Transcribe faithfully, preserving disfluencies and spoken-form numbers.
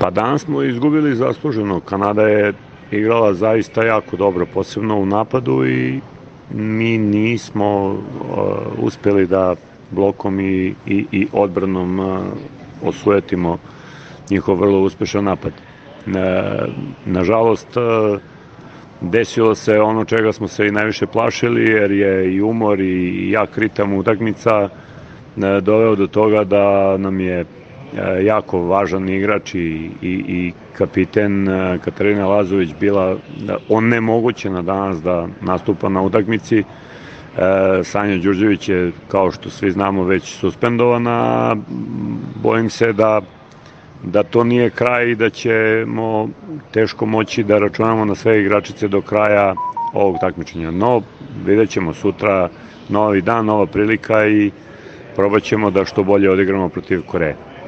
Pa danas smo izgubili zasluženo. Kanada je igrala zaista jako dobro, posebno u napadu, i mi nismo uh, uspeli da blokom i, i, i odbranom uh, osujetimo njihov vrlo uspešan napad. Uh, nažalost, uh, desilo se ono čega smo se i najviše plašili, jer je i umor i jak ritam utakmica uh, doveo do toga da nam je jako važan igrač i, i, i kapiten Katarina Lazović bila onemogućena danas da nastupa na utakmici. E, Sanja Đurđević je, kao što svi znamo, već suspendovana. Bojim se da, da to nije kraj i da ćemo teško moći da računamo na sve igračice do kraja ovog takmičenja. No, vidjet ćemo sutra, novi dan, nova prilika i probat ćemo da što bolje odigramo protiv Koreje.